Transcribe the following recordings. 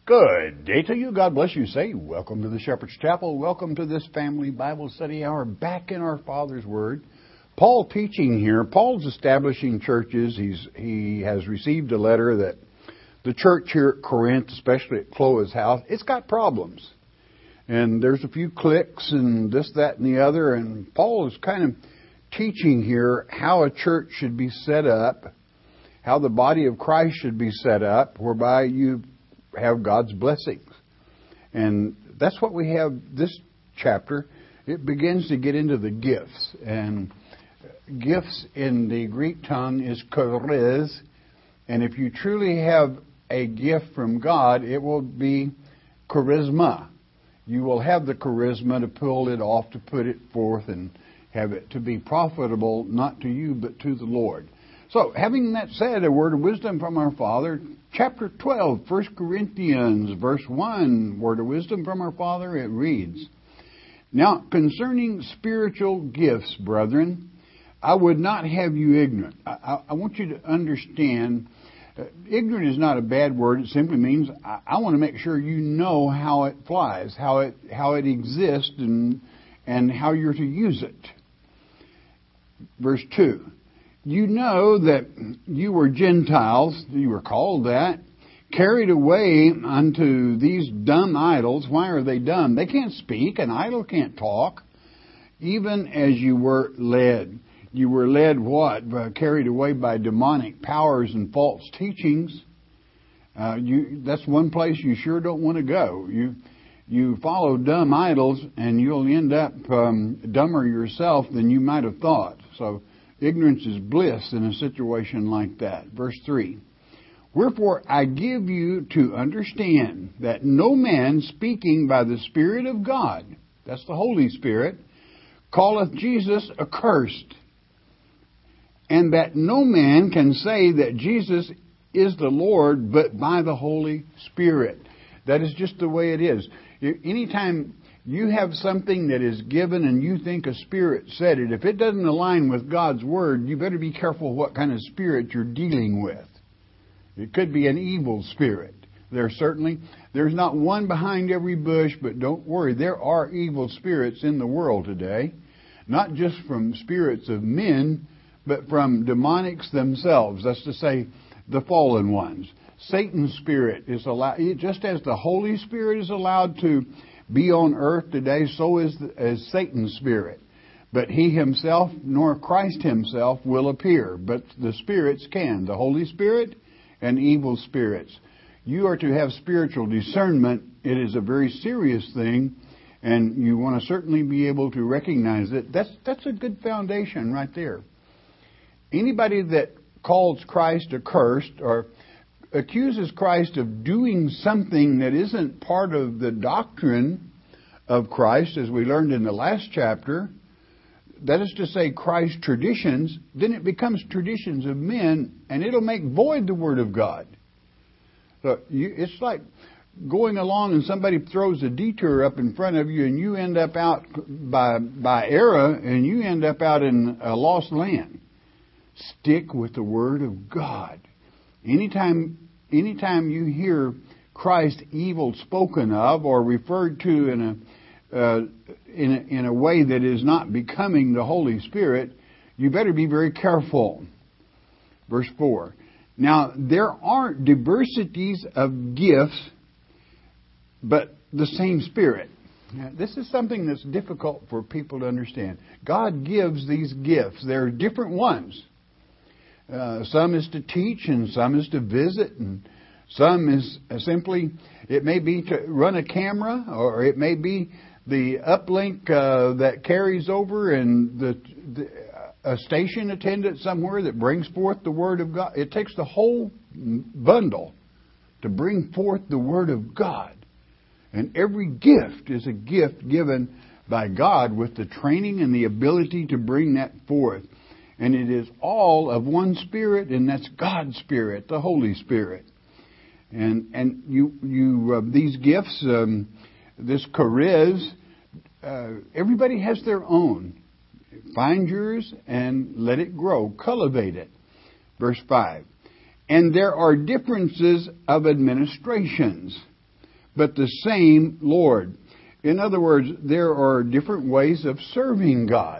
Good day to you. God bless you. Say, welcome to the Shepherd's Chapel. Welcome to this family Bible study hour back in our Father's Word. Paul teaching here. Paul's establishing churches. He has received a letter that the church here at Corinth, especially at Chloe's house, it's got problems. And there's a few cliques and this, that, and the other. And Paul is kind of teaching here how a church should be set up, how the body of Christ should be set up, whereby you have God's blessings. And that's what we have this chapter. It begins to get into the gifts. And gifts in the Greek tongue is charis. And if you truly have a gift from God, it will be charisma. You will have the charisma to pull it off, to put it forth, and have it to be profitable, not to you, but to the Lord. So, having that said, a word of wisdom from our Father. Chapter 12, 1 Corinthians, verse 1, word of wisdom from our Father, it reads, "Now, concerning spiritual gifts, brethren, I would not have you ignorant." I want you to understand, ignorant is not a bad word. It simply means I want to make sure you know how it flies, how it exists, and how you're to use it. Verse 2. "You know that you were Gentiles," you were called that, "carried away unto these dumb idols." Why are they dumb? They can't speak. An idol can't talk. "Even as you were led." You were led what? Carried away by demonic powers and false teachings. That's one place you sure don't want to go. You follow dumb idols and you'll end up dumber yourself than you might have thought. So ignorance is bliss in a situation like that. Verse 3. "Wherefore I give you to understand that no man speaking by the Spirit of God," that's the Holy Spirit, "calleth Jesus accursed, and that no man can say that Jesus is the Lord but by the Holy Spirit." That is just the way it is. Anytime you have something that is given and you think a spirit said it, if it doesn't align with God's Word, you better be careful what kind of spirit you're dealing with. It could be an evil spirit. There's not one behind every bush, but don't worry, there are evil spirits in the world today. Not just from spirits of men, but from demonics themselves. That's to say, the fallen ones. Satan's spirit is allowed, just as the Holy Spirit is allowed to be on earth today, so is Satan's spirit. But he himself, nor Christ himself, will appear. But the spirits can. The Holy Spirit and evil spirits. You are to have spiritual discernment. It is a very serious thing. And you want to certainly be able to recognize it. That's a good foundation right there. Anybody that calls Christ accursed or accuses Christ of doing something that isn't part of the doctrine of Christ, as we learned in the last chapter, that is to say Christ's traditions, then it becomes traditions of men, and it'll make void the Word of God. So it's like going along and somebody throws a detour up in front of you, and you end up out by error, and you end up out in a lost land. Stick with the Word of God. Anytime you hear Christ evil spoken of or referred to in a way that is not becoming the Holy Spirit, you better be very careful. Verse 4. "Now there are diversities of gifts, but the same Spirit." Now, this is something that's difficult for people to understand. God gives these gifts. There are different ones. Some is to teach, and some is to visit, and some is simply, it may be to run a camera, or it may be the uplink that carries over, and a station attendant somewhere that brings forth the Word of God. It takes the whole bundle to bring forth the Word of God. And every gift is a gift given by God with the training and the ability to bring that forth. And it is all of one Spirit, and that's God's Spirit, the Holy Spirit. And these gifts, this charis, everybody has their own. Find yours and let it grow. Cultivate it. Verse 5. "And there are differences of administrations." but the same Lord. In other words, there are different ways of serving God.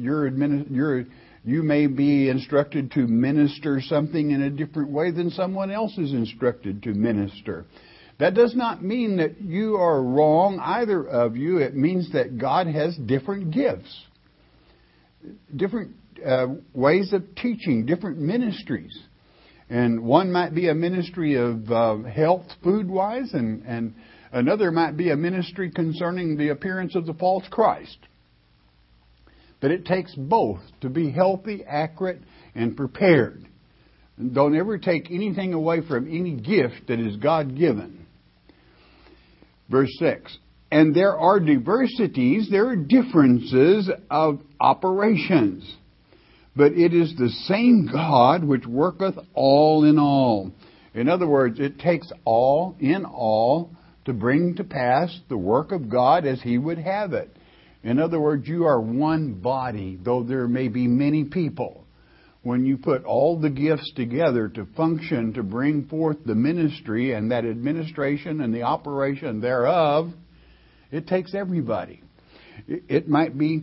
You may be instructed to minister something in a different way than someone else is instructed to minister. That does not mean that you are wrong, either of you. It means that God has different gifts, different ways of teaching, different ministries. And one might be a ministry of health, food-wise, and another might be a ministry concerning the appearance of the false Christ. But it takes both to be healthy, accurate, and prepared. Don't ever take anything away from any gift that is God-given. Verse 6. And there are diversities, there are differences of operations. But it is the same God which worketh all in all. In other words, it takes all in all to bring to pass the work of God as He would have it. In other words, you are one body, though there may be many people. When you put all the gifts together to function, to bring forth the ministry and that administration and the operation thereof, it takes everybody. It might be,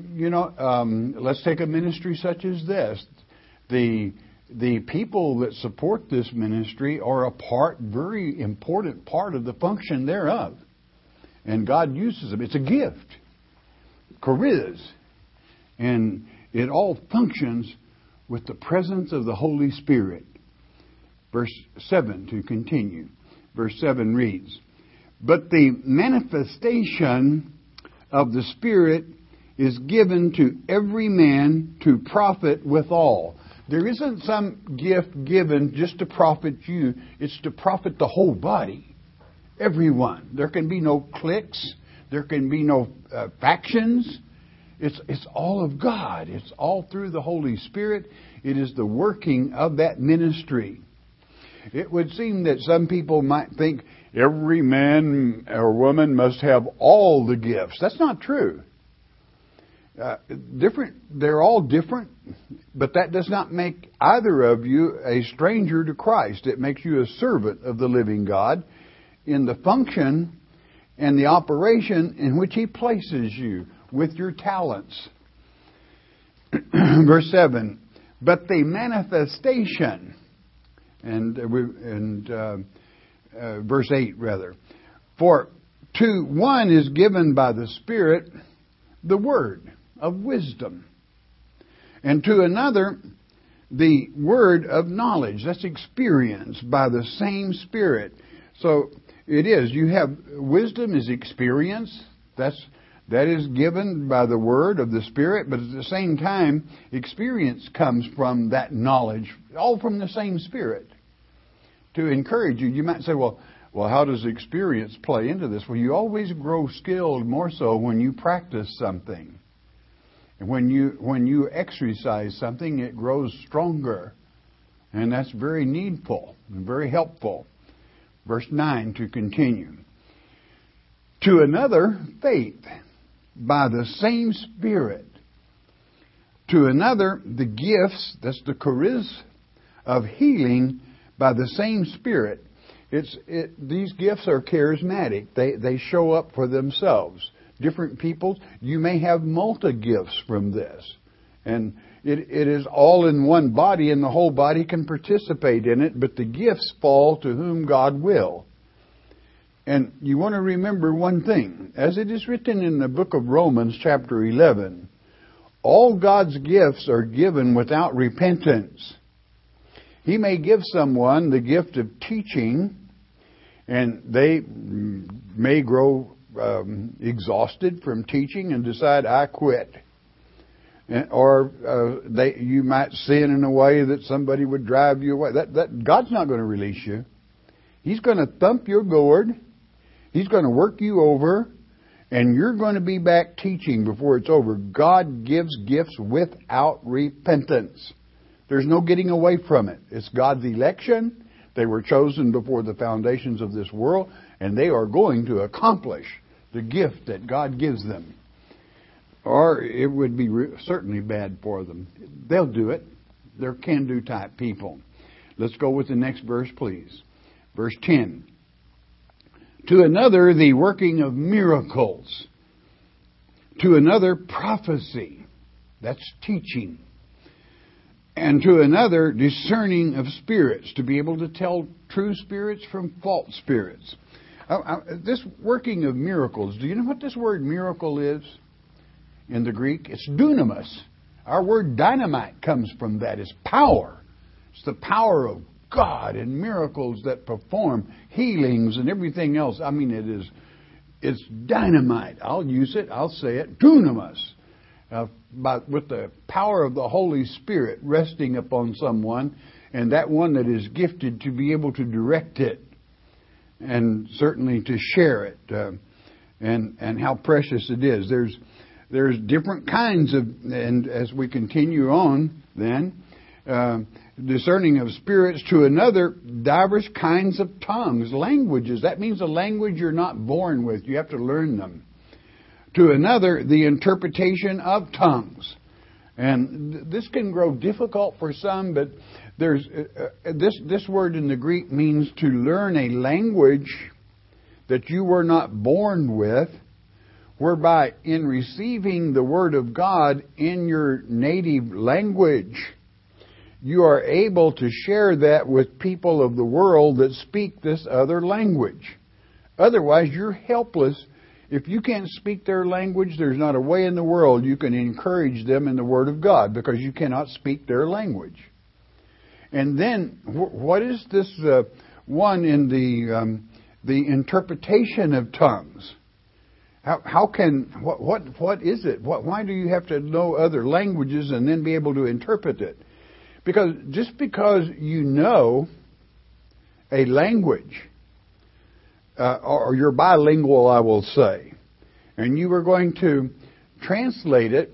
let's take a ministry such as this. The people that support this ministry are a very important part of the function thereof. And God uses them. It's a gift. Charis. And it all functions with the presence of the Holy Spirit. Verse 7 to continue. Verse 7 reads, but the manifestation of the Spirit is given to every man to profit withal. There isn't some gift given just to profit you. It's to profit the whole body. Everyone. There can be no cliques. There can be no factions. It's all of God. It's all through the Holy Spirit. It is the working of that ministry. It would seem that some people might think every man or woman must have all the gifts. That's not true. They're all different, but that does not make either of you a stranger to Christ. It makes you a servant of the living God in the function and the operation in which He places you with your talents. Verse 7, but the manifestation, verse 8 rather, for to one is given by the Spirit the word of wisdom, and to another the word of knowledge. That's experience by the same Spirit. So it is. You have wisdom is experience. That is given by the word of the Spirit, but at the same time, experience comes from that knowledge, all from the same Spirit. To encourage you, you might say, well, how does experience play into this? Well, you always grow skilled more so when you practice something. And when you exercise something, it grows stronger. And that's very needful and very helpful. Verse 9 to continue. To another, faith by the same Spirit. To another, the gifts, that's the charis of healing by the same Spirit. These gifts are charismatic. They show up for themselves. Different people, you may have multi-gifts from this. And it is all in one body, and the whole body can participate in it, but the gifts fall to whom God will. And you want to remember one thing. As it is written in the book of Romans, chapter 11, all God's gifts are given without repentance. He may give someone the gift of teaching, and they may grow exhausted from teaching and decide, I quit. Or you might sin in a way that somebody would drive you away. That God's not going to release you. He's going to thump your gourd. He's going to work you over. And you're going to be back teaching before it's over. God gives gifts without repentance. There's no getting away from it. It's God's election. They were chosen before the foundations of this world, and they are going to accomplish the gift that God gives them. Or it would be certainly bad for them. They'll do it. They're can-do type people. Let's go with the next verse, please. Verse 10. To another, the working of miracles. To another, prophecy. That's teaching. And to another, discerning of spirits, to be able to tell true spirits from false spirits. This working of miracles, do you know what this word miracle is in the Greek? It's dunamis. Our word dynamite comes from that. It's power. It's the power of God and miracles that perform healings and everything else. I mean, it's dynamite. I'll use it. I'll say it. Dunamis. With the power of the Holy Spirit resting upon someone, and that one that is gifted to be able to direct it and certainly to share it, and how precious it is. There's different kinds of, and as we continue on then, discerning of spirits. To another, diverse kinds of tongues, languages. That means a language you're not born with. You have to learn them. To another, the interpretation of tongues. And this can grow difficult for some, but there's this word in the Greek means to learn a language that you were not born with, whereby in receiving the Word of God in your native language, you are able to share that with people of the world that speak this other language. Otherwise, you're helpless. If you can't speak their language, there's not a way in the world you can encourage them in the Word of God, because you cannot speak their language. And then, what is this one in the interpretation of tongues? What is it? Why do you have to know other languages and then be able to interpret it? Because just because you know a language, or you're bilingual, I will say, and you are going to translate it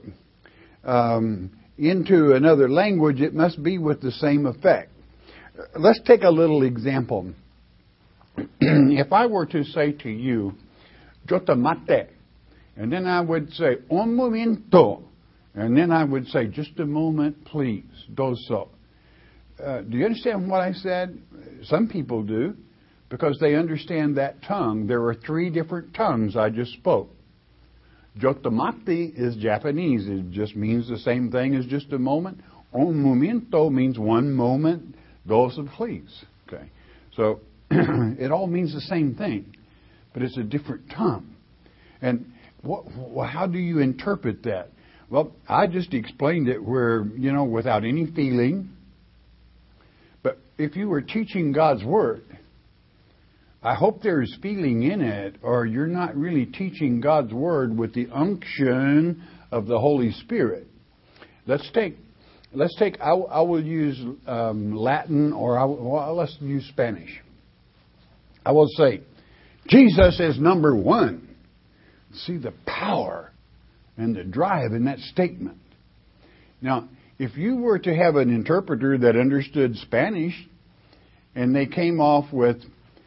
into another language, it must be with the same effect. Let's take a little example. If I were to say to you, "Yo te mate," and then I would say, "Un momento," and then I would say, "Just a moment, please, doso." Do you understand what I said? Some people do, because they understand that tongue. There are 3 different tongues I just spoke. Jotamati is Japanese. It just means the same thing as just a moment. Un momento means 1 moment. Dos, please. Okay. So it all means the same thing, but it's a different tongue. And how do you interpret that? Well, I just explained it where, without any feeling. But if you were teaching God's Word, I hope there is feeling in it, or you're not really teaching God's Word with the unction of the Holy Spirit. Let's take. I will use Latin, or let's use Spanish. I will say, Jesus is number 1. See the power and the drive in that statement. Now, if you were to have an interpreter that understood Spanish, and they came off with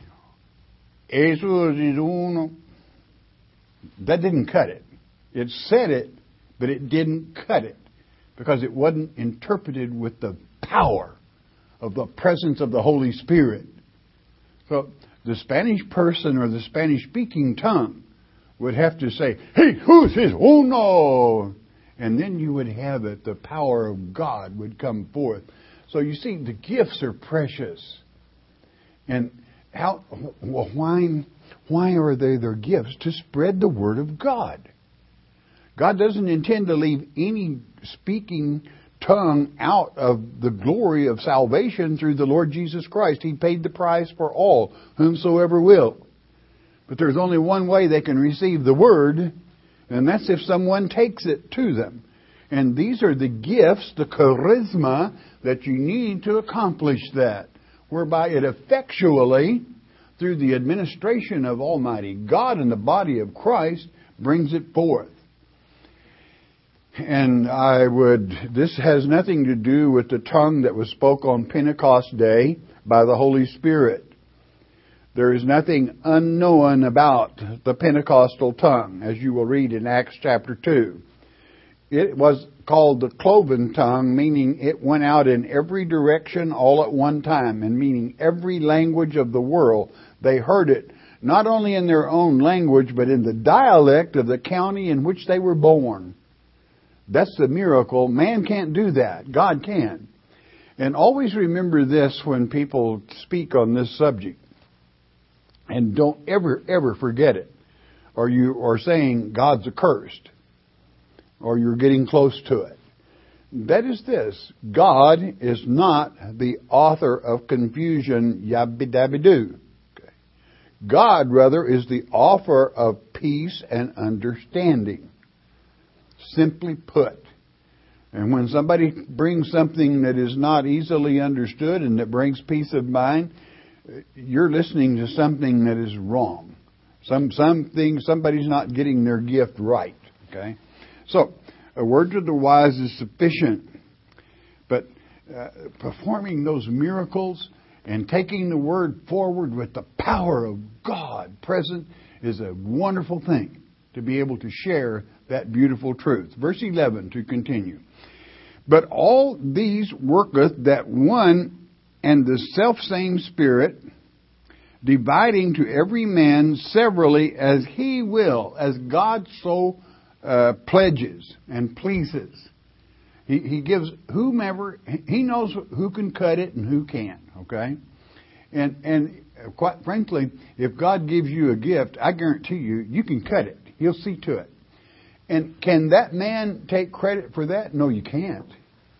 "Eso es uno," that didn't cut it. It said it, but it didn't cut it, because it wasn't interpreted with the power of the presence of the Holy Spirit. So the Spanish person or the Spanish-speaking tongue would have to say, "Jesus es uno," and then you would have it. The power of God would come forth. So you see, the gifts are precious. And why are they their gifts? To spread the Word of God. God doesn't intend to leave any speaking tongue out of the glory of salvation through the Lord Jesus Christ. He paid the price for all, whomsoever will. But there's only one way they can receive the Word, and that's if someone takes it to them. And these are the gifts, the charisma, that you need to accomplish that, whereby it effectually, through the administration of Almighty God and the body of Christ, brings it forth. And this has nothing to do with the tongue that was spoke on Pentecost Day by the Holy Spirit. There is nothing unknown about the Pentecostal tongue, as you will read in Acts chapter 2. It was called the cloven tongue, meaning it went out in every direction all at one time, and meaning every language of the world. They heard it not only in their own language, but in the dialect of the county in which they were born. That's the miracle. Man can't do that. God can. And always remember this when people speak on this subject. And don't ever forget it. Or you are saying God's accursed. Or you're getting close to it. That is this. God is not the author of confusion, yabby-dabby-doo. Okay. God, rather, is the author of peace and understanding. Simply put. And when somebody brings something that is not easily understood and that brings peace of mind, you're listening to something that is wrong. Something, somebody's not getting their gift right. Okay? So, a word to the wise is sufficient. But performing those miracles and taking the word forward with the power of God present is a wonderful thing to be able to share that beautiful truth. Verse 11 to continue. But all these worketh that one and the selfsame Spirit, dividing to every man severally as he will, as God so pledges and pleases. He gives whomever, he knows who can cut it and who can't, okay? And quite frankly, if God gives you a gift, I guarantee you, you can cut it. He'll see to it. And can that man take credit for that? No, you can't.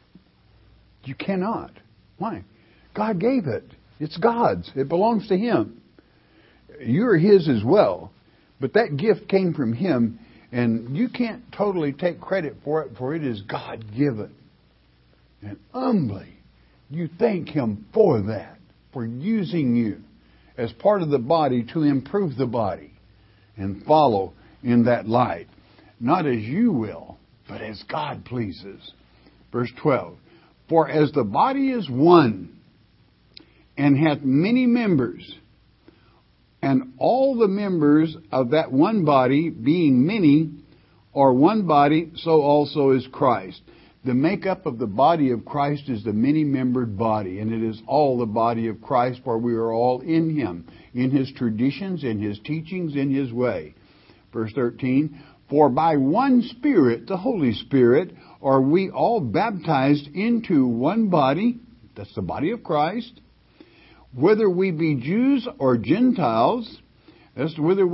You cannot. Why? God gave it. It's God's. It belongs to Him. You're His as well. But that gift came from Him, and you can't totally take credit for it is God-given. And humbly, you thank Him for that, for using you as part of the body to improve the body and follow in that light. Not as you will, but as God pleases. Verse 12. For as the body is one, and hath many members, and all the members of that one body, being many, are one body, so also is Christ. The makeup of the body of Christ is the many-membered body, and it is all the body of Christ, for we are all in Him, in His traditions, in His teachings, in His way. Verse 13, for by one Spirit, the Holy Spirit, are we all baptized into one body, that's the body of Christ, whether we be Jews or Gentiles, as to whether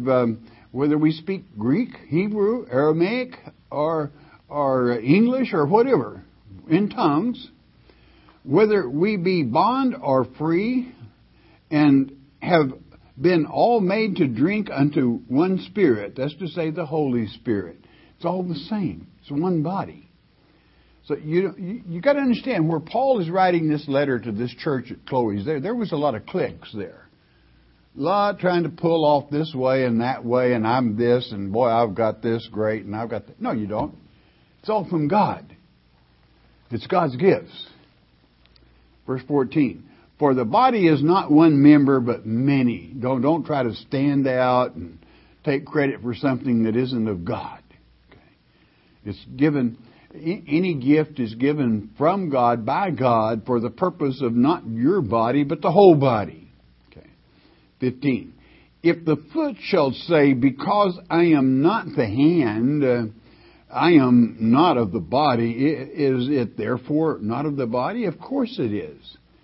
we speak Greek, Hebrew, Aramaic, or English, or whatever, in tongues, whether we be bond or free, and have been all made to drink unto one Spirit. That's to say, the Holy Spirit. It's all the same. It's one body. So you got to understand, where Paul is writing this letter to this church at Chloe's, there was a lot of cliques there. A lot trying to pull off this way and that way, and I'm this, and boy, I've got this great, and I've got that. No, you don't. It's all from God. It's God's gifts. Verse 14. For the body is not one member, but many. Don't try to stand out and take credit for something that isn't of God. Okay. It's given, any gift is given from God, by God, for the purpose of not your body, but the whole body. Okay. 15. If the foot shall say, because I am not the hand, I am not of the body, is it therefore not of the body? Of course it is.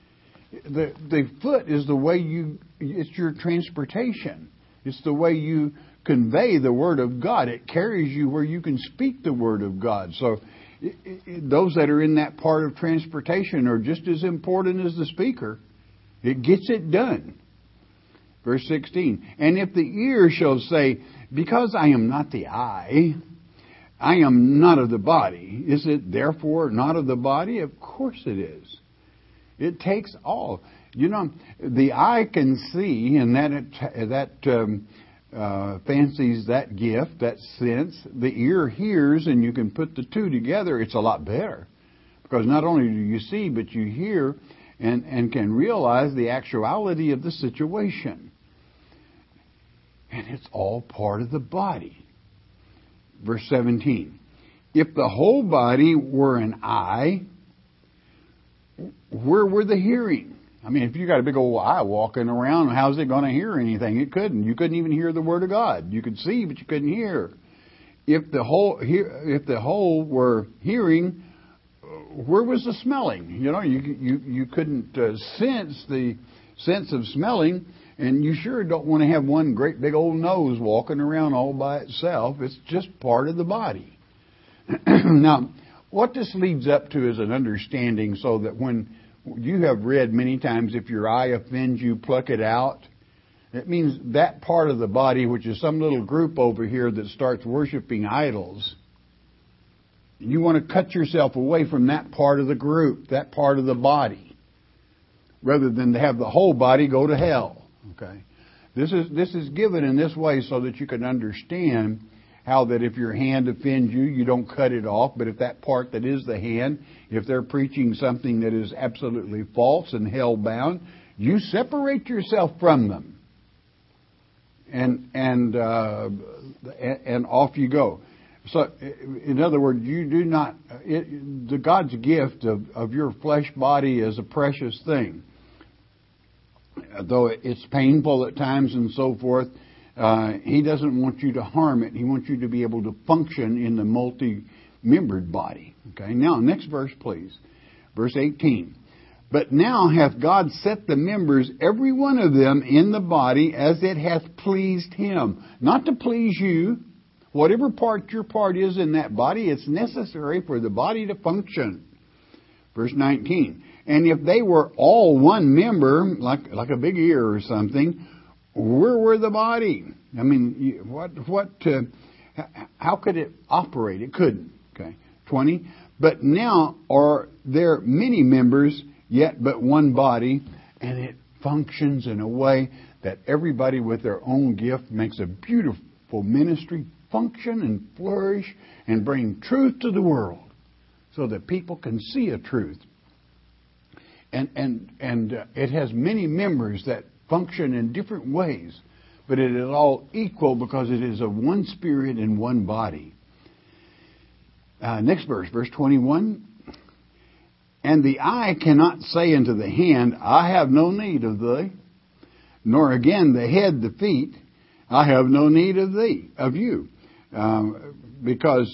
The foot is the way it's your transportation. It's the way you convey the Word of God. It carries you where you can speak the Word of God. So those that are in that part of transportation are just as important as the speaker. It gets it done. Verse 16. And if the ear shall say, because I am not the eye, I am not of the body, is it therefore not of the body? Of course it is. It takes all. You know, the eye can see, and that fancies that gift, that sense. The ear hears, and you can put the two together. It's a lot better. Because not only do you see, but you hear and can realize the actuality of the situation. And it's all part of the body. Verse 17. If the whole body were an eye, where were the hearing? I mean, if you got a big old eye walking around, how's it going to hear anything? It couldn't. You couldn't even hear the Word of God. You could see, but you couldn't hear. If the whole were hearing, where was the smelling? You know, you couldn't sense the sense of smelling, and you sure don't want to have one great big old nose walking around all by itself. It's just part of the body. Now, what this leads up to is an understanding so that when you have read many times, if your eye offends you, pluck it out. It means that part of the body, which is some little group over here that starts worshiping idols, you want to cut yourself away from that part of the group, that part of the body, rather than to have the whole body go to hell. Okay, this is given in this way so that you can understand how that if your hand offends you, you don't cut it off. But if that part that is the hand, if they're preaching something that is absolutely false and hell-bound, you separate yourself from them. And off you go. So, in other words, you do not... the God's gift of your flesh body is a precious thing. Though it's painful at times and so forth, He doesn't want you to harm it. He wants you to be able to function in the multi-membered body. Okay, now, next verse, please. Verse 18. But now hath God set the members, every one of them, in the body as it hath pleased Him. Not to please you. Whatever part your part is in that body, it's necessary for the body to function. Verse 19. And if they were all one member, like a big ear or something, where were the body? I mean, how could it operate? It couldn't. Okay. 20. But now are there many members, yet but one body, and it functions in a way that everybody with their own gift makes a beautiful ministry function and flourish and bring truth to the world so that people can see a truth. And it has many members that function in different ways, but it is all equal because it is of one spirit and one body. Next verse, verse 21. And the eye cannot say unto the hand, I have no need of thee, nor again the head, the feet, I have no need of thee, of you. Because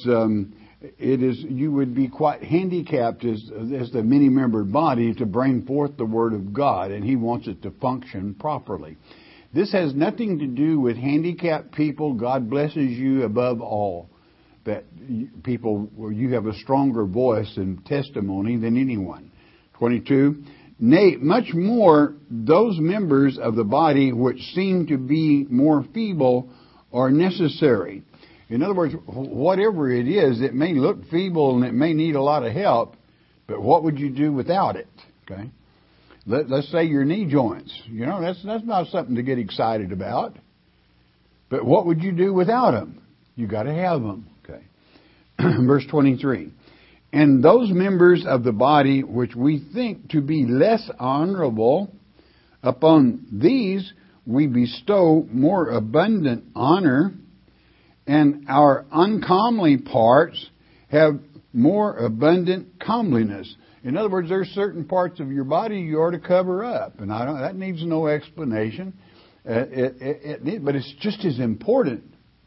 you would be quite handicapped as the many-membered body to bring forth the Word of God, and He wants it to function properly. This has nothing to do with handicapped people. God blesses you above all. That you have a stronger voice and testimony than anyone. 22. Nay, much more, those members of the body which seem to be more feeble are necessary. In other words, whatever it is, it may look feeble and it may need a lot of help, but what would you do without it? Okay. Let's say your knee joints. You know, that's not something to get excited about. But what would you do without them? You got to have them. Okay. Verse 23. And those members of the body which we think to be less honorable, upon these we bestow more abundant honor, and our uncomely parts have more abundant comeliness. In other words, there's certain parts of your body you ought to cover up, and that needs no explanation. But it's just as important.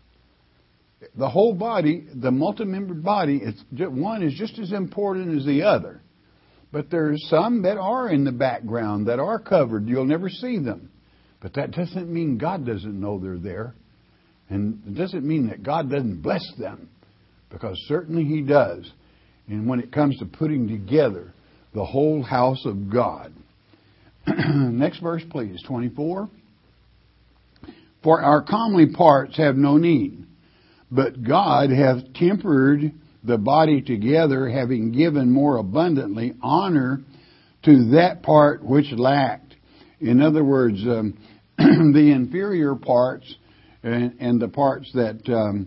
The whole body, the multi-membered body, one is just as important as the other. But there's some that are in the background, that are covered. You'll never see them. But that doesn't mean God doesn't know they're there. And it doesn't mean that God doesn't bless them. Because certainly He does. And when it comes to putting together the whole house of God. Next verse, please. 24. For our comely parts have no need, but God hath tempered the body together, having given more abundantly honor to that part which lacked. In other words, the inferior parts and the parts that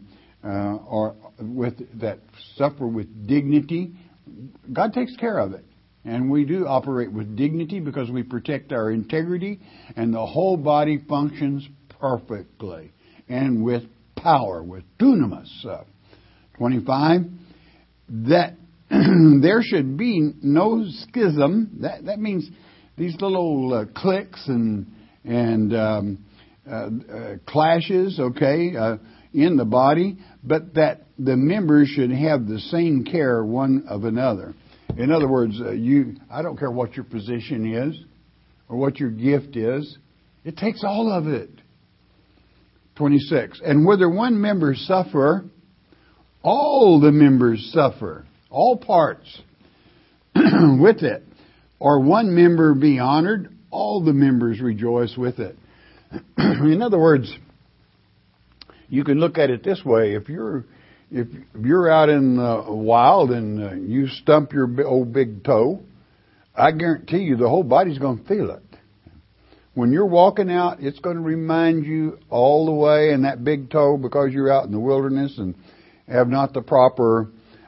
that suffer with dignity, God takes care of it. And we do operate with dignity because we protect our integrity, and the whole body functions perfectly and with power, with dunamis. 25, that there should be no schism. That means these little clicks and clashes, in the body, but that the members should have the same care one of another. In other words, I don't care what your position is or what your gift is. It takes all of it. 26. And whether one member suffer, all the members suffer, all parts with it. Or one member be honored, all the members rejoice with it. In other words, you can look at it this way. If you're out in the wild and you stump your old big toe, I guarantee you the whole body's going to feel it. When you're walking out, it's going to remind you all the way in that big toe, because you're out in the wilderness and have not the proper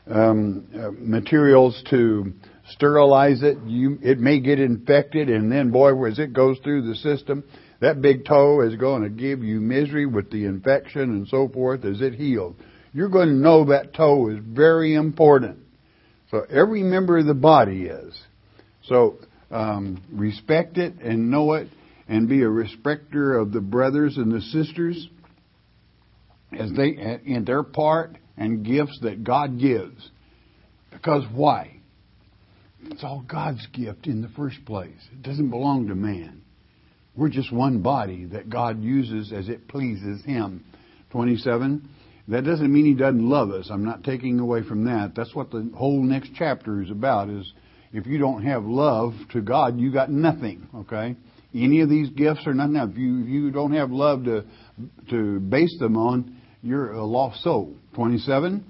materials to sterilize it. It may get infected, and then, boy, as it goes through the system, that big toe is going to give you misery with the infection and so forth as it heals. You're going to know that toe is very important. So every member of the body is. So respect it and know it, and be a respecter of the brothers and the sisters as they in their part and gifts that God gives. Because why? It's all God's gift in the first place. It doesn't belong to man. We're just one body that God uses as it pleases Him. 27. That doesn't mean He doesn't love us. I'm not taking away from that. That's what the whole next chapter is about. Is if you don't have love to God, you got nothing. Okay. Any of these gifts are nothing. If you don't have love to base them on, you're a lost soul. 27.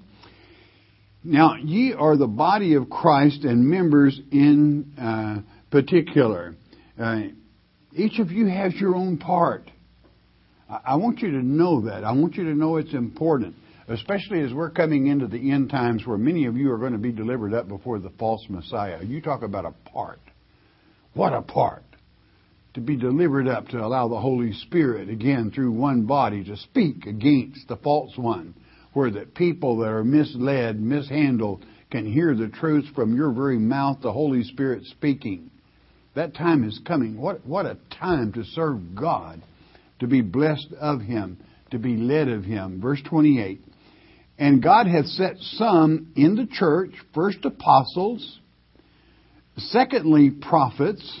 Now ye are the body of Christ and members in particular. Each of you has your own part. I want you to know that. I want you to know it's important, especially as we're coming into the end times where many of you are going to be delivered up before the false Messiah. You talk about a part. What a part. To be delivered up, to allow the Holy Spirit, again, through one body, to speak against the false one, where the people that are misled, mishandled, can hear the truth from your very mouth, the Holy Spirit speaking. That time is coming. What a time to serve God, to be blessed of Him, to be led of Him. Verse 28. And God hath set some in the church, first apostles, secondly prophets,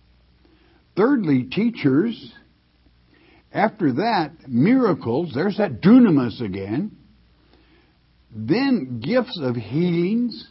thirdly teachers, after that miracles, there's that dunamis again, then gifts of healings,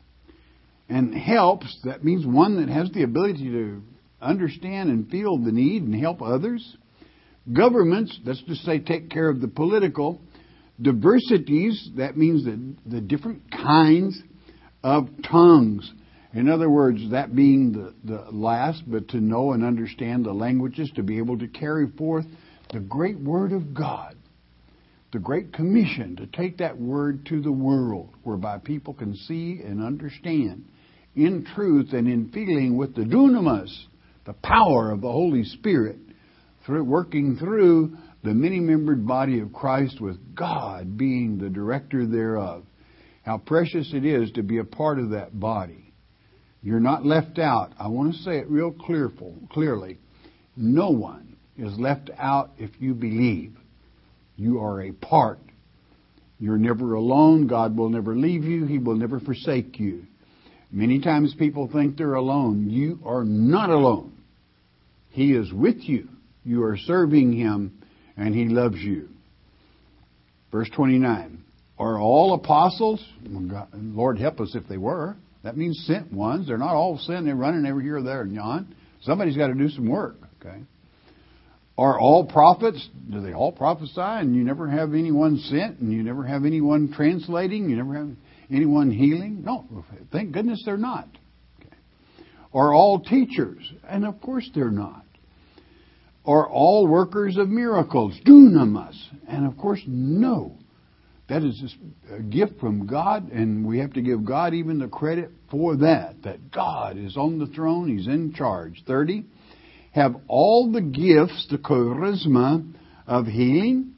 and helps, that means one that has the ability to understand and feel the need and help others. Governments, let's just say take care of the political. Diversities, that means the different kinds of tongues. In other words, that being the last, but to know and understand the languages, to be able to carry forth the great Word of God. The Great Commission, to take that Word to the world, whereby people can see and understand in truth and in feeling with the dunamis, the power of the Holy Spirit, working through the many-membered body of Christ, with God being the director thereof. How precious it is to be a part of that body. You're not left out. I want to say it real clearly. No one is left out if you believe. You are a part. You're never alone. God will never leave you. He will never forsake you. Many times people think they're alone. You are not alone. He is with you. You are serving Him, and He loves you. Verse 29. Are all apostles? Lord help us if they were. That means sent ones. They're not all sent. They're running over here, there, and yon. Somebody's got to do some work. Okay. Are all prophets? Do they all prophesy and you never have anyone sent and you never have anyone translating? You never have anyone healing? No. Thank goodness they're not. Okay. Are all teachers? And of course they're not. Are all workers of miracles? Dunamis. And of course no. That is a gift from God, and we have to give God even the credit for that. That God is on the throne. He's in charge. 30. Have all the gifts, the charisma of healing?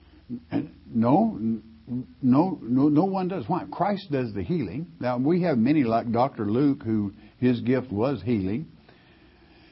No one does. Why? Christ does the healing. Now, we have many like Dr. Luke, who his gift was healing.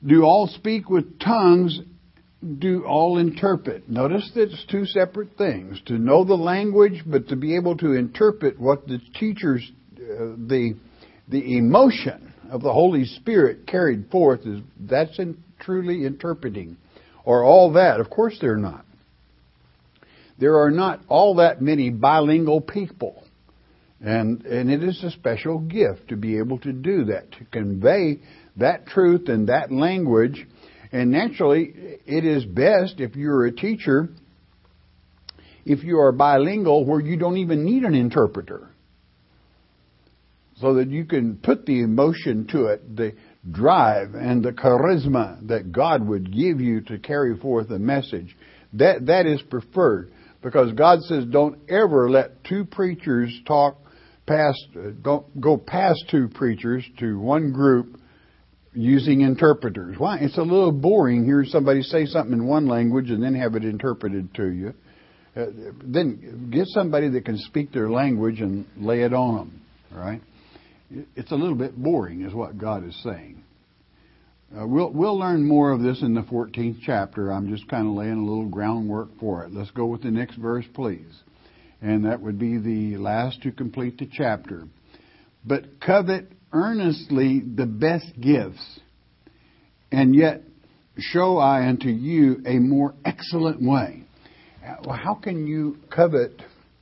Do all speak with tongues? Do all interpret? Notice that it's two separate things. To know the language, but to be able to interpret what the teachers, the emotion of the Holy Spirit carried forth, that's truly interpreting. Or all that. Of course they're not. There are not all that many bilingual people. And it is a special gift to be able to do that, to convey that truth and that language. And naturally, it is best if you're a teacher, if you are bilingual, where you don't even need an interpreter. So that you can put the emotion to it, the drive and the charisma that God would give you to carry forth a message. That is preferred. Because God says don't ever let two preachers don't go past two preachers to one group using interpreters. Why? It's a little boring hearing somebody say something in one language and then have it interpreted to you. Then get somebody that can speak their language and lay it on them. All right? It's a little bit boring is what God is saying. We'll learn more of this in the 14th chapter. I'm just kind of laying a little groundwork for it. Let's go with the next verse, please. And that would be the last to complete the chapter. But covet earnestly the best gifts, and yet show I unto you a more excellent way. Well, how can you covet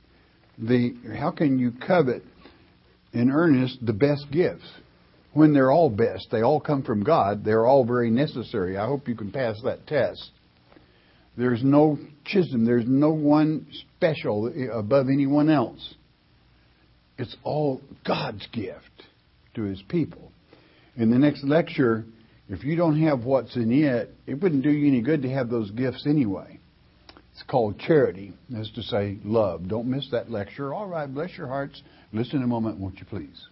in earnest the best gifts? When they're all best, they all come from God. They're all very necessary. I hope you can pass that test. There's no schism. There's no one special above anyone else. It's all God's gift to His people. In the next lecture, if you don't have what's in it, it wouldn't do you any good to have those gifts anyway. It's called charity. That's to say, love. Don't miss that lecture. All right, bless your hearts. Listen a moment, won't you please?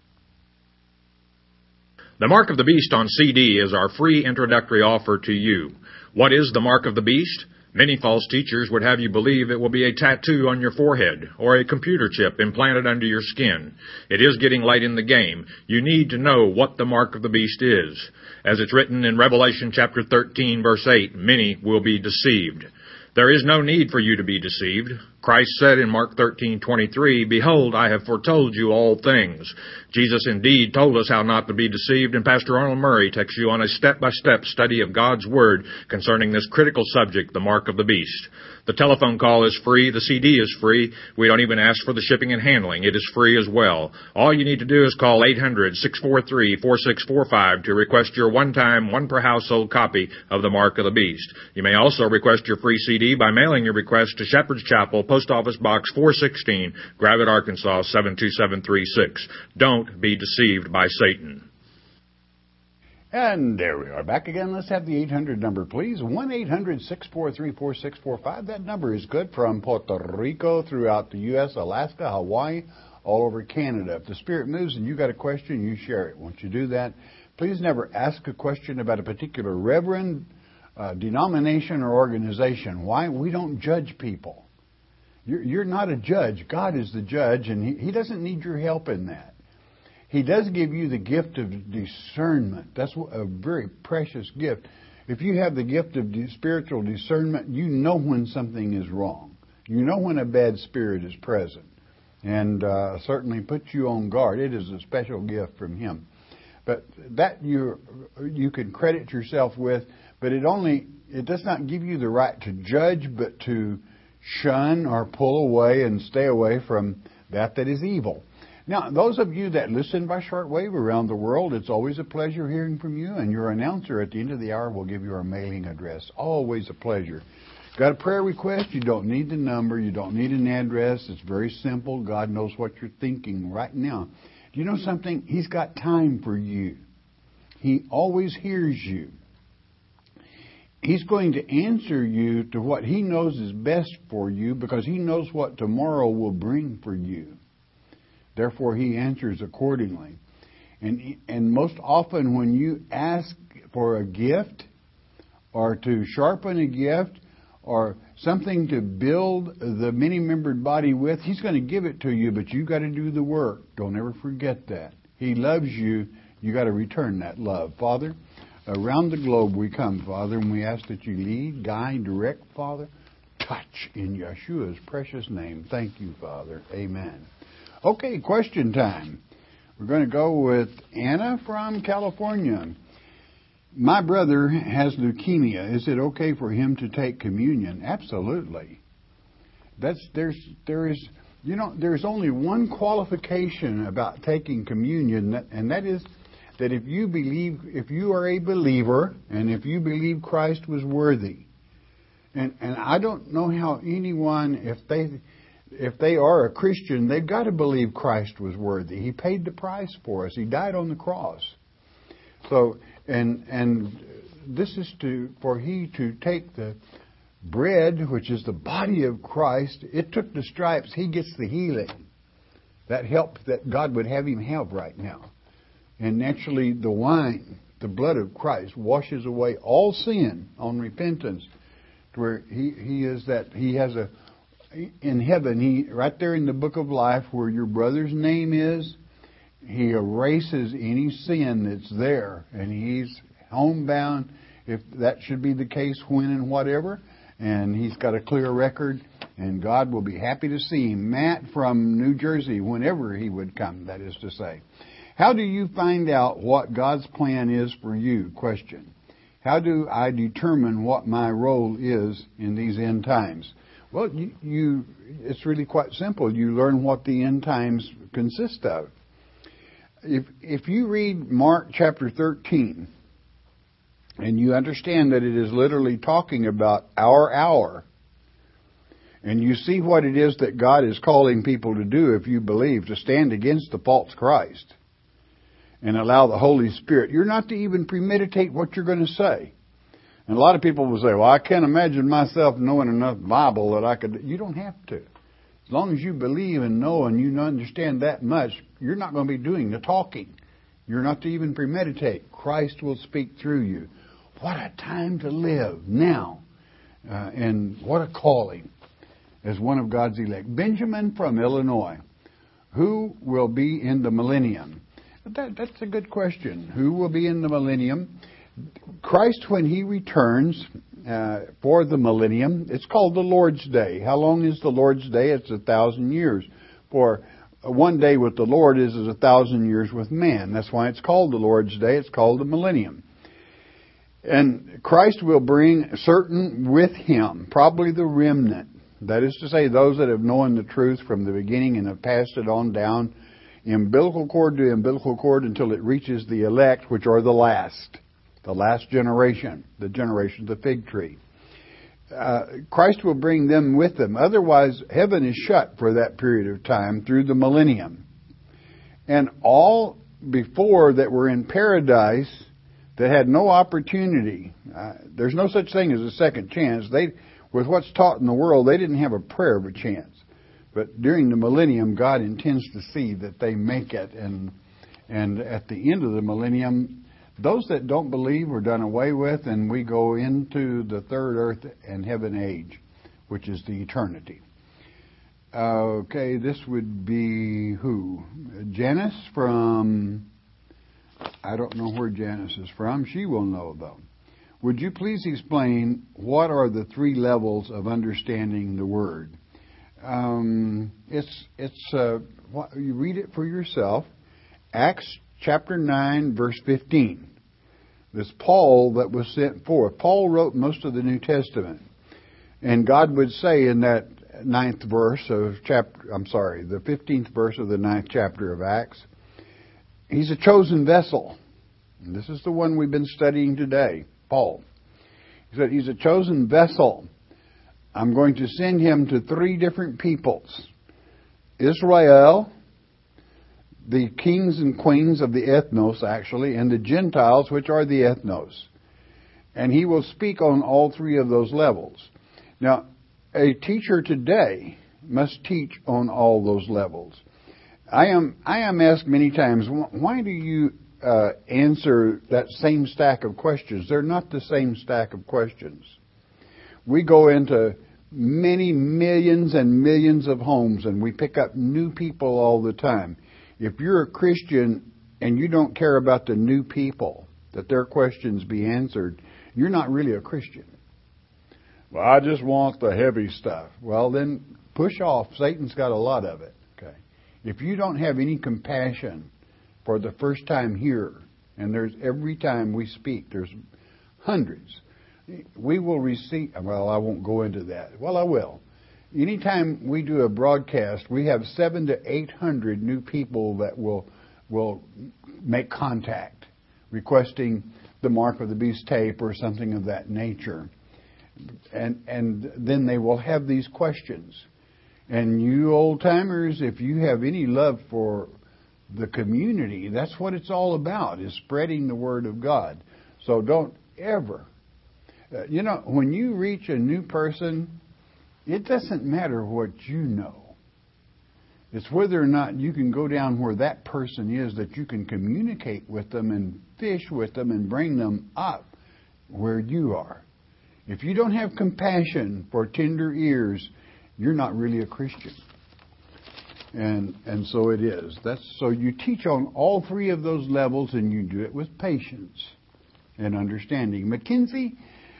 The Mark of the Beast on CD is our free introductory offer to you. What is the Mark of the Beast? Many false teachers would have you believe it will be a tattoo on your forehead or a computer chip implanted under your skin. It is getting late in the game. You need to know what the Mark of the Beast is. As it's written in Revelation chapter 13, verse 8, many will be deceived. There is no need for you to be deceived. Christ said in Mark 13:23, "Behold, I have foretold you all things." Jesus indeed told us how not to be deceived, and Pastor Arnold Murray takes you on a step-by-step study of God's Word concerning this critical subject, the Mark of the Beast. The telephone call is free. The CD is free. We don't even ask for the shipping and handling. It is free as well. All you need to do is call 800-643-4645 to request your one-time, one-per-household copy of the Mark of the Beast. You may also request your free CD by mailing your request to Shepherd's Chapel, Post Office Box 416, Gravette, Arkansas 72736. Don't be deceived by Satan. And there we are, back again. Let's have the 800 number, please. 1-800-643-4645. That number is good from Puerto Rico, throughout the U.S., Alaska, Hawaii, all over Canada. If the Spirit moves and you got a question, you share it. Won't you do that? Please never ask a question about a particular reverend, denomination, or organization. Why? We don't judge people. You're not a judge. God is the judge, and He doesn't need your help in that. He does give you the gift of discernment. That's a very precious gift. If you have the gift of spiritual discernment, you know when something is wrong. You know when a bad spirit is present. And certainly puts you on guard. It is a special gift from Him. But that you can credit yourself with, but it does not give you the right to judge, but to shun or pull away and stay away from that is evil. Now, those of you that listen by shortwave around the world, it's always a pleasure hearing from you, and your announcer at the end of the hour will give you our mailing address. Always a pleasure. Got a prayer request? You don't need the number. You don't need an address. It's very simple. God knows what you're thinking right now. Do you know something? He's got time for you. He always hears you. He's going to answer you to what He knows is best for you, because He knows what tomorrow will bring for you. Therefore, He answers accordingly. And most often when you ask for a gift, or to sharpen a gift, or something to build the many-membered body with, He's going to give it to you, but you've got to do the work. Don't ever forget that. He loves you. You've got to return that love. Father, Around the globe we come, Father, and we ask that you lead, guide, direct, Father. Touch in Yeshua's precious name. Thank you, Father. Amen. Okay, question time. We're going to go with Anna from California. My brother has leukemia. Is it okay for him to take communion? Absolutely. There's only one qualification about taking communion, and that is that if you are a believer, and if you believe Christ was worthy, and I don't know how anyone, if they are a Christian, they've got to believe Christ was worthy. He paid the price for us. He died on the cross. So, and this is for he to take the bread, which is the body of Christ. It took the stripes. He gets the healing. That help that God would have him have right now. And naturally, the wine, the blood of Christ, washes away all sin on repentance. To where he has in heaven, right there in the book of life where your brother's name is, he erases any sin that's there, and he's homebound if that should be the case, when and whatever, and he's got a clear record, and God will be happy to see him. Matt from New Jersey, whenever he would come, that is to say. How do you find out what God's plan is for you? Question. How do I determine what my role is in these end times? Well, it's really quite simple. You learn what the end times consist of. If you read Mark chapter 13, and you understand that it is literally talking about our hour, and you see what it is that God is calling people to do if you believe, to stand against the false Christ and allow the Holy Spirit. You're not to even premeditate what you're going to say. And a lot of people will say, well, I can't imagine myself knowing enough Bible that I could. You don't have to. As long as you believe and know and you understand that much, you're not going to be doing the talking. You're not to even premeditate. Christ will speak through you. What a time to live now. And what a calling as one of God's elect. Benjamin from Illinois. Who will be in the millennium? That's a good question. Who will be in the millennium? Christ, when he returns for the millennium, it's called the Lord's Day. How long is the Lord's Day? It's 1,000 years. For one day with the Lord is 1,000 years with man. That's why it's called the Lord's Day. It's called the millennium. And Christ will bring certain with him, probably the remnant. That is to say, those that have known the truth from the beginning and have passed it on down umbilical cord to umbilical cord until it reaches the elect, which are the last generation, the generation of the fig tree. Christ will bring them with him. Otherwise, heaven is shut for that period of time through the millennium. And all before that were in paradise that had no opportunity, there's no such thing as a second chance. With what's taught in the world, they didn't have a prayer of a chance. But during the millennium, God intends to see that they make it. And at the end of the millennium, those that don't believe are done away with, and we go into the third earth and heaven age, which is the eternity. Okay, this would be who? Janice from, I don't know where Janice is from. She will know, though. Would you please explain what are the three levels of understanding the Word? You read it for yourself. Acts chapter 9, verse 15. This Paul that was sent forth. Paul wrote most of the New Testament. And God would say in that the 15th verse of the 9th chapter of Acts, he's a chosen vessel. And this is the one we've been studying today, Paul. He said he's a chosen vessel. I'm going to send him to three different peoples. Israel, the kings and queens of the ethnos, actually, and the Gentiles, which are the ethnos. And he will speak on all three of those levels. Now, a teacher today must teach on all those levels. I am asked many times, why do you answer that same stack of questions? They're not the same stack of questions. We go into many millions and millions of homes, and we pick up new people all the time. If you're a Christian and you don't care about the new people, that their questions be answered, you're not really a Christian. Well, I just want the heavy stuff. Well, then push off. Satan's got a lot of it. Okay. If you don't have any compassion for the first time hearer, and there's every time we speak, there's hundreds, we will receive. Well, I won't go into that. Well, I will. Anytime we do a broadcast, we have 700 to 800 new people that will make contact, requesting the Mark of the Beast tape or something of that nature. And then they will have these questions. And you old-timers, if you have any love for the community, that's what it's all about, is spreading the Word of God. So don't ever... when you reach a new person, it doesn't matter what you know. It's whether or not you can go down where that person is, that you can communicate with them and fish with them and bring them up where you are. If you don't have compassion for tender ears, you're not really a Christian. And so it is. So you teach on all three of those levels, and you do it with patience and understanding. Mackenzie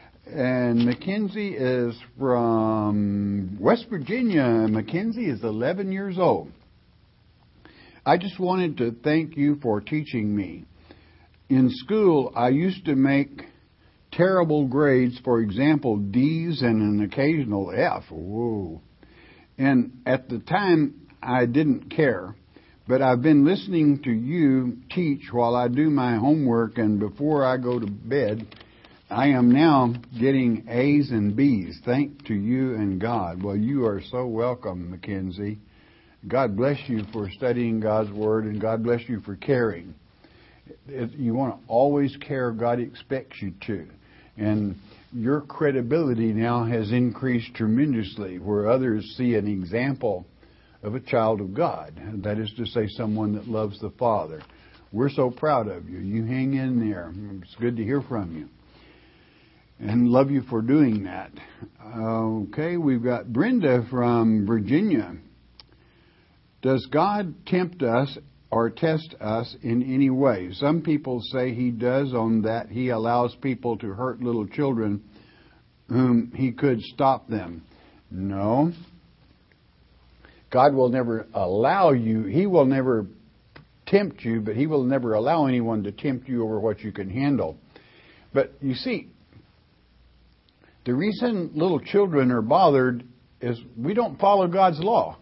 is from West Virginia. Mackenzie is 11 years old. I just wanted to thank you for teaching me. In school, I used to make terrible grades, for example, D's and an occasional F. Whoa. And at the time, I didn't care. But I've been listening to you teach while I do my homework and before I go to bed. I am now getting A's and B's. Thanks to you and God. Well, you are so welcome, Mackenzie. God bless you for studying God's Word, and God bless you for caring. You want to always care. God expects you to. And your credibility now has increased tremendously, where others see an example of a child of God. That is to say, someone that loves the Father. We're so proud of you. You hang in there. It's good to hear from you. And love you for doing that. Okay, we've got Brenda from Virginia. Does God tempt us or test us in any way? Some people say He does, on that He allows people to hurt little children whom He could stop them. No. God will never allow you. He will never tempt you, but He will never allow anyone to tempt you over what you can handle. But you see, the reason little children are bothered is we don't follow God's law.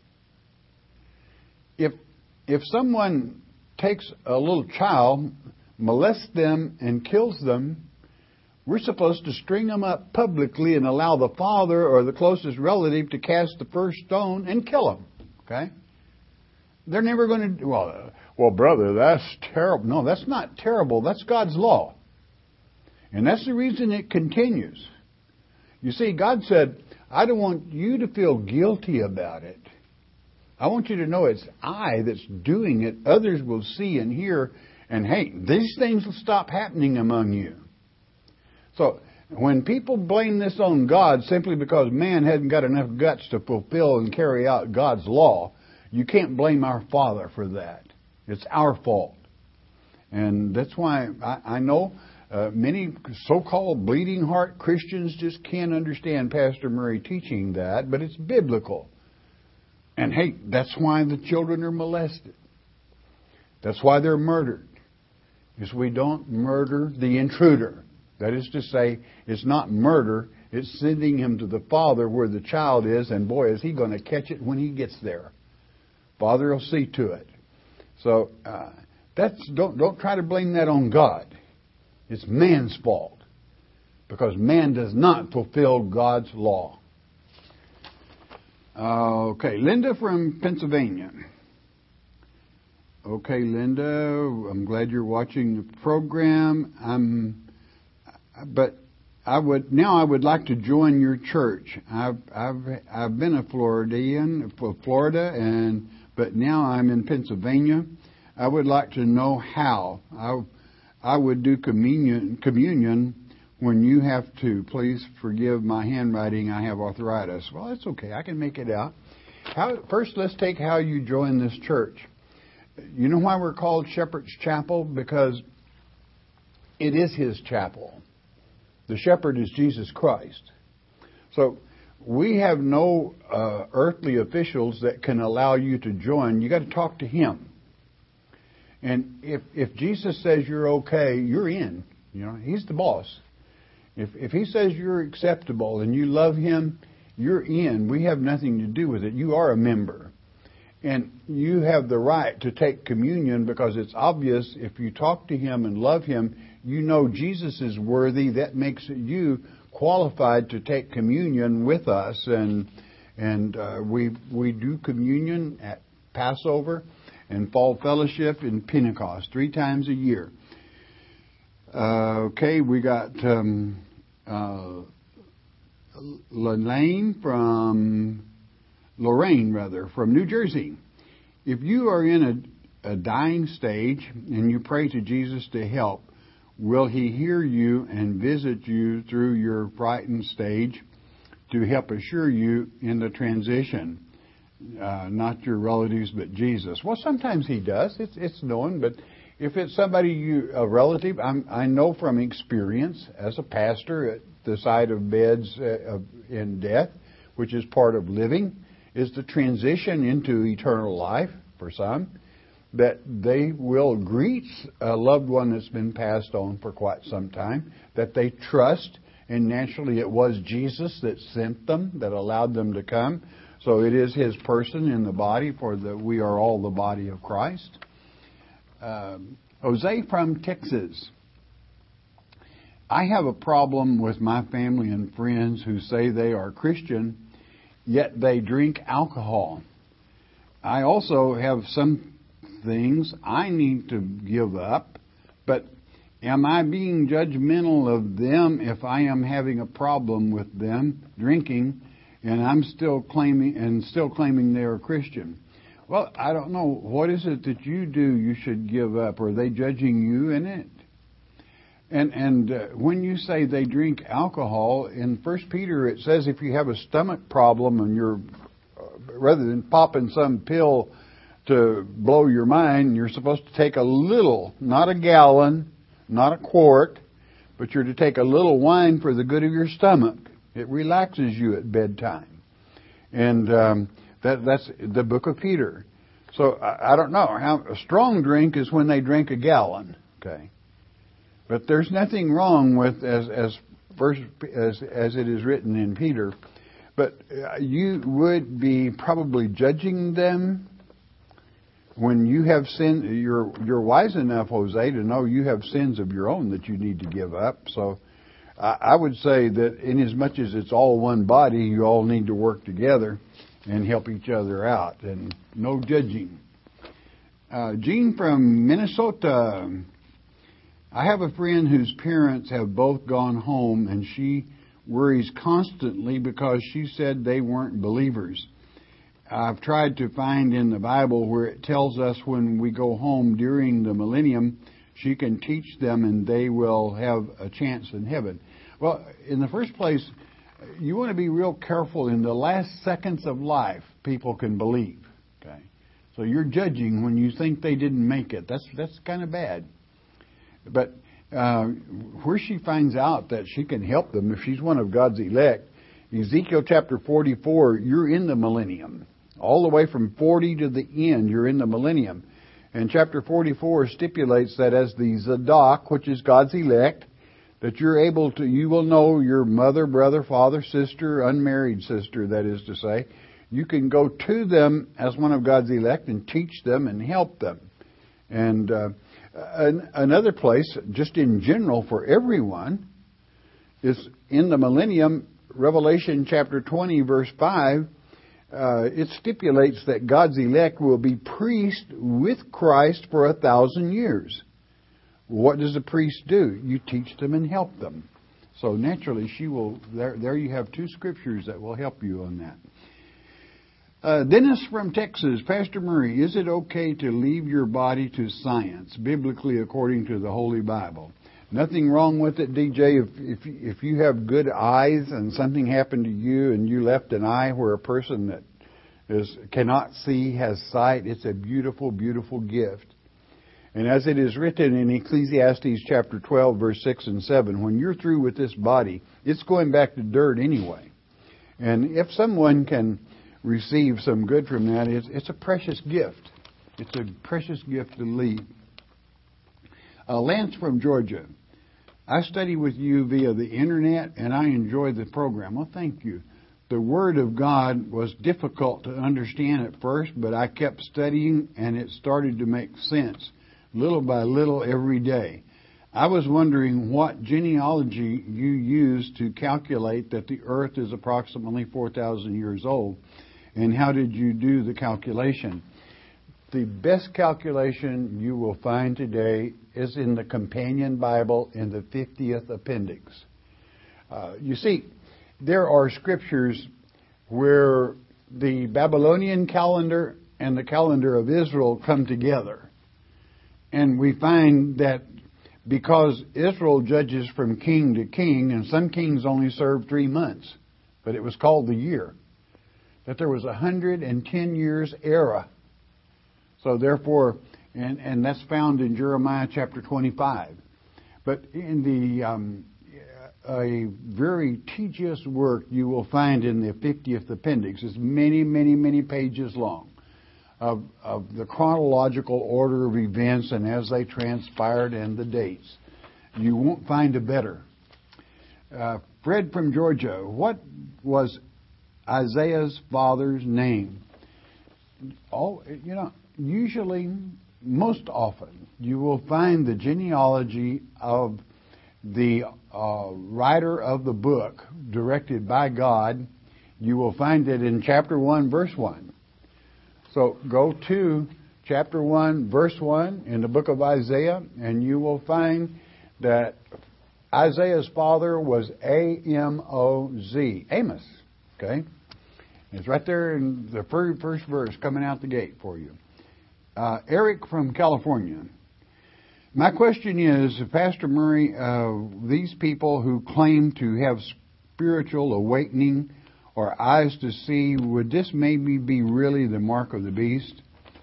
If someone takes a little child, molests them, and kills them, we're supposed to string them up publicly and allow the father or the closest relative to cast the first stone and kill them. Okay? They're never going to... Well, brother, that's terrible. No, that's not terrible. That's God's law. And that's the reason it continues. You see, God said, I don't want you to feel guilty about it. I want you to know it's I that's doing it. Others will see and hear, and hey, these things will stop happening among you. So when people blame this on God simply because man hasn't got enough guts to fulfill and carry out God's law, you can't blame our Father for that. It's our fault. And that's why I know many so-called bleeding heart Christians just can't understand Pastor Murray teaching that, but it's biblical. And hey, that's why the children are molested. That's why they're murdered. Is we don't murder the intruder. That is to say, it's not murder, it's sending him to the Father where the child is, and boy, is he going to catch it when he gets there. Father will see to it. So don't try to blame that on God. It's man's fault, because man does not fulfill God's law. Okay, Linda from Pennsylvania. Okay, Linda, I'm glad you're watching the program. But I would like to join your church. I've been a Floridian for Florida, but now I'm in Pennsylvania. I would like to know how I would do communion when you have to. Please forgive my handwriting. I have arthritis. Well, that's okay. I can make it out. First, let's take how you join this church. You know why we're called Shepherd's Chapel? Because it is His chapel. The shepherd is Jesus Christ. So we have no earthly officials that can allow you to join. You got to talk to Him. And if Jesus says you're okay, you're in. You know, He's the boss. If He says you're acceptable and you love Him, you're in. We have nothing to do with it. You are a member. And you have the right to take communion because it's obvious if you talk to Him and love Him, you know Jesus is worthy. That makes you qualified to take communion with us. And we do communion at Passover and Fall Fellowship and Pentecost 3 times a year. Okay, we got Lorraine from New Jersey. If you are in a dying stage and you pray to Jesus to help, will He hear you and visit you through your frightened stage to help assure you in the transition? Not your relatives, but Jesus. Well, sometimes He does. It's known, but if it's somebody a relative, I know from experience as a pastor at the side of beds in death, which is part of living, is the transition into eternal life for some, that they will greet a loved one that's been passed on for quite some time, that they trust, and naturally it was Jesus that sent them, that allowed them to come. So it is His person in the body, we are all the body of Christ. Jose from Texas. I have a problem with my family and friends who say they are Christian, yet they drink alcohol. I also have some things I need to give up, but am I being judgmental of them if I am having a problem with them drinking and I'm still claiming they are Christian? Well, I don't know. What is it that you do you should give up? Are they judging you in it? And when you say they drink alcohol, in 1 Peter it says if you have a stomach problem and you're, rather than popping some pill to blow your mind, you're supposed to take a little, not a gallon, not a quart, but you're to take a little wine for the good of your stomach. It relaxes you at bedtime. And that's the book of Peter. So I don't know. A strong drink is when they drink a gallon. Okay. But there's nothing wrong with as it is written in Peter. But you would be probably judging them when you have sin. You're wise enough, Jose, to know you have sins of your own that you need to give up. So I would say that in as much as it's all one body, you all need to work together and help each other out, and no judging. Jean from Minnesota. I have a friend whose parents have both gone home, and she worries constantly because she said they weren't believers. I've tried to find in the Bible where it tells us when we go home during the millennium, she can teach them and they will have a chance in heaven. Well, in the first place, you want to be real careful. In the last seconds of life, people can believe. Okay, so you're judging when you think they didn't make it. That's kind of bad. But where she finds out that she can help them, if she's one of God's elect, Ezekiel chapter 44, you're in the millennium. All the way from 40 to the end, you're in the millennium. And chapter 44 stipulates that as the Zadok, which is God's elect, that you will know your mother, brother, father, sister, unmarried sister, that is to say. You can go to them as one of God's elect and teach them and help them. And another place, just in general for everyone, is in the millennium, Revelation chapter 20, verse 5, it stipulates that God's elect will be priests with Christ for 1,000 years. What does a priest do? You teach them and help them. So naturally, she will. There you have 2 scriptures that will help you on that. Dennis from Texas. Pastor Murray, is it okay to leave your body to science, biblically according to the Holy Bible? Nothing wrong with it, DJ. If you have good eyes and something happened to you and you left an eye where a person that cannot see has sight, it's a beautiful, beautiful gift. And as it is written in Ecclesiastes chapter 12, verse 6 and 7, when you're through with this body, it's going back to dirt anyway. And if someone can receive some good from that, it's a precious gift. It's a precious gift to leave. Lance from Georgia. I study with you via the internet, and I enjoy the program. Well, thank you. The Word of God was difficult to understand at first, but I kept studying, and it started to make sense, little by little every day. I was wondering what genealogy you use to calculate that the earth is approximately 4,000 years old, and how did you do the calculation? The best calculation you will find today is in the Companion Bible in the 50th appendix. You see, there are scriptures where the Babylonian calendar and the calendar of Israel come together. And we find that because Israel judges from king to king, and some kings only served 3 months, but it was called the year, that there was 110 years era. So therefore, and that's found in Jeremiah chapter 25. But in a very tedious work you will find in the 50th appendix. It's many, many, many pages long of the chronological order of events and as they transpired and the dates. You won't find a better. Fred from Georgia, what was Isaiah's father's name? Oh, usually, most often, you will find the genealogy of the writer of the book directed by God. You will find it in chapter 1, verse 1. So go to chapter 1, verse 1 in the book of Isaiah, and you will find that Isaiah's father was A-M-O-Z, Amos. Okay? It's right there in the very first verse coming out the gate for you. Eric from California. My question is, Pastor Murray, these people who claim to have spiritual awakening or eyes to see, would this maybe be really the mark of the beast?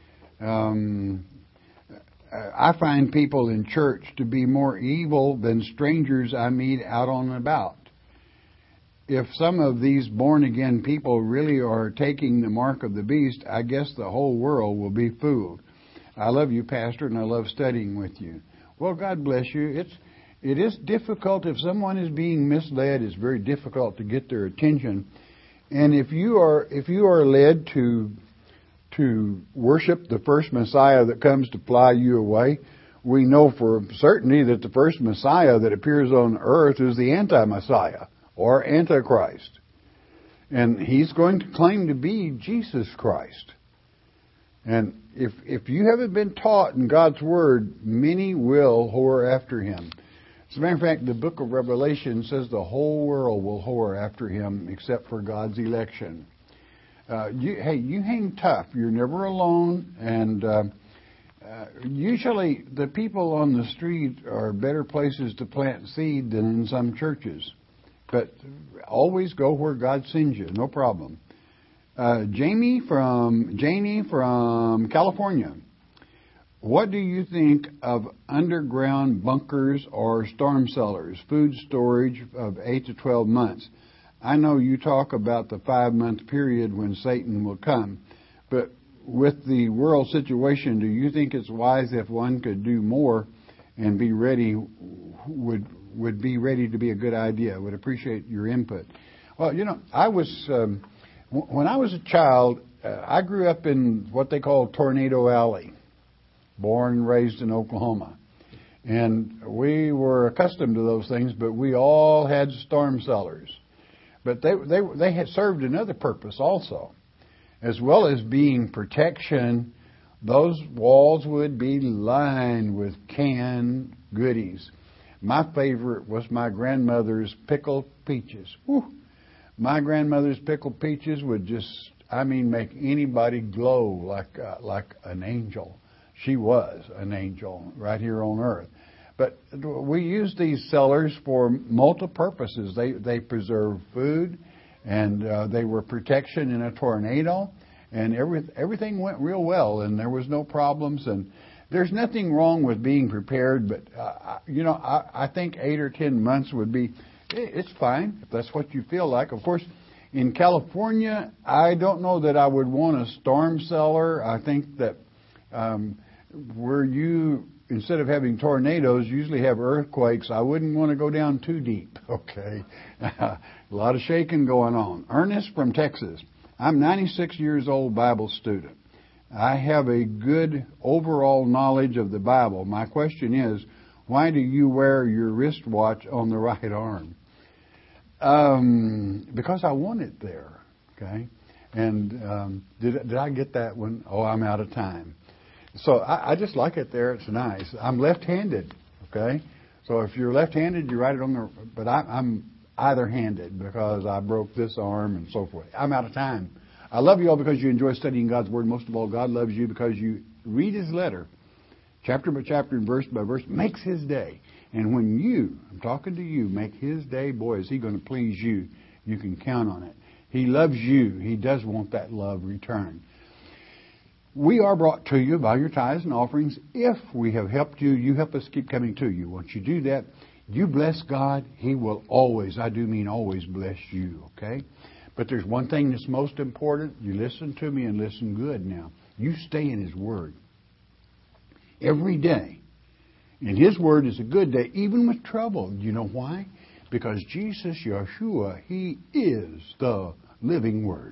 I find people in church to be more evil than strangers I meet out on and about. If some of these born-again people really are taking the mark of the beast, I guess the whole world will be fooled. I love you, Pastor, and I love studying with you. Well, God bless you. It is difficult. If someone is being misled, it's very difficult to get their attention. And if you are led to worship the first Messiah that comes to fly you away, we know for certainty that the first Messiah that appears on earth is the anti-Messiah or Antichrist. And he's going to claim to be Jesus Christ. And if you haven't been taught in God's Word, many will whore after him. As a matter of fact, the book of Revelation says the whole world will whore after him except for God's election. You hang tough. You're never alone. And usually the people on the street are better places to plant seed than in some churches. But always go where God sends you. No problem. Janie from California. What do you think of underground bunkers or storm cellars, food storage of 8 to 12 months? I know you talk about the 5-month period when Satan will come, but with the world situation, do you think it's wise if one could do more and be ready, would be ready to be a good idea? I would appreciate your input. Well, when I was a child, I grew up in what they call Tornado Alley, born and raised in Oklahoma. And we were accustomed to those things, but we all had storm cellars. But they had served another purpose also. As well as being protection, those walls would be lined with canned goodies. My favorite was my grandmother's pickled peaches. Whew. My grandmother's pickled peaches would just, make anybody glow like an angel. She was an angel right here on earth. But we use these cellars for multiple purposes. They preserve food, and they were protection in a tornado, and everything went real well, and there was no problems. And There's nothing wrong with being prepared, but, I think 8 or 10 months would be, it's fine if that's what you feel like. Of course, in California, I don't know that I would want a storm cellar. I think that where you, instead of having tornadoes, usually have earthquakes, I wouldn't want to go down too deep, okay? A lot of shaking going on. Ernest from Texas. I'm 96 years old, Bible student. I have a good overall knowledge of the Bible. My question is, why do you wear your wristwatch on the right arm? Because I want it there, okay? And did I get that one? Oh, I'm out of time. So I just like it there. It's nice. I'm left-handed, okay? So if you're left-handed, you write it on the... But I'm either-handed because I broke this arm and so forth. I'm out of time. I love you all because you enjoy studying God's Word. Most of all, God loves you because you read His letter, chapter by chapter and verse by verse, makes His day. And when you, I'm talking to you, make His day, boy, is He going to please you. You can count on it. He loves you. He does want that love returned. We are brought to you by your tithes and offerings. If we have helped you, you help us keep coming to you. Once you do that, you bless God. He will always, I do mean always, bless you, okay? But there's one thing that's most important. You listen to me and listen good now. You stay in His Word every day. And His Word is a good day, even with trouble. You know why? Because Jesus, Yeshua, He is the living Word.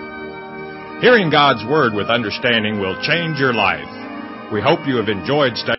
Hearing God's Word with understanding will change your life. We hope you have enjoyed studying.